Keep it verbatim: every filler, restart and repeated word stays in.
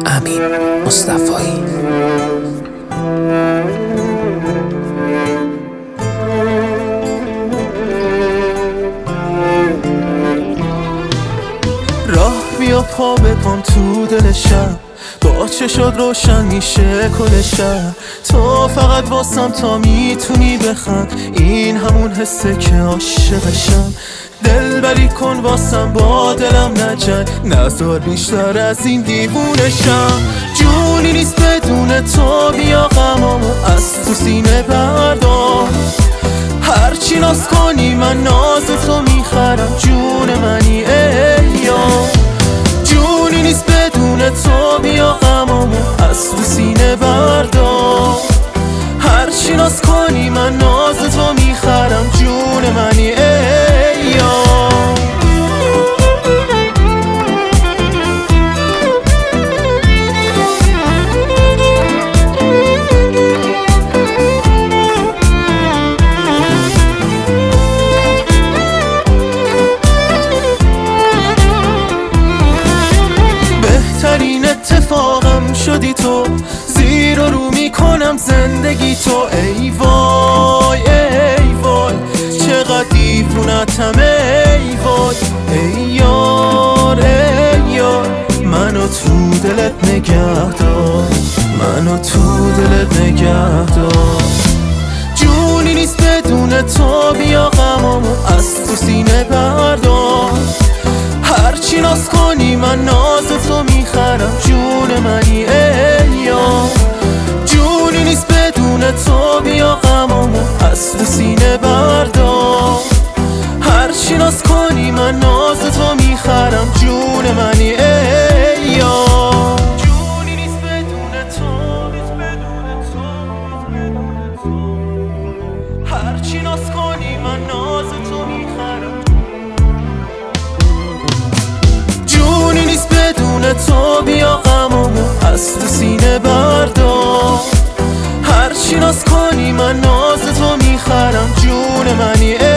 امین مصطفایی. راه بیا پا بکن تو دل شب، با چشات روشن میشه کل شهر. تو فقط واسم تا میتونی بخند، این همون حسه که عاشقشم. دل بری کن واسم با دلم نجنگ، نذار بیشتر از این دیوونشم. جونی نیست بدون تو، بیا غمامو از تو سینه بردار. هرچی ناز کنی من ناز تو میخرم، جون منی ای یار. جونی نیست بدون تو، بیا غمامو از تو سینه بردار. هرچی ناز کنی من ناز تو میخرم، جون منی ای یار. بهترین اتفاقم شدی تو، زیر و رو میکنم زندگی تو. ای وای ای وای چقدر دیوونتم ای وای. ای یار ای یار منو تو دلت نگه دار، منو تو دلت نگه دار. جونی نیست بدون تو، بیا غمامو از تو سینه بردار. هرچی ناز کنی من ناز تو میخرم، جون منی ای یار. جونی نیست بدون تو، بیا غمامو از تو سینه بردار. هرچی ناز کنی من ناز تو میخرم، جون منی ای یار. جونی نیست بدون تو، هرچی ناز کنی من ناز تو میخرم. جونی نیست بدون تو، بیا غمامو از تو سینه بردار. هرچی ناز کنی من ناز تو میخرم، جون منی ای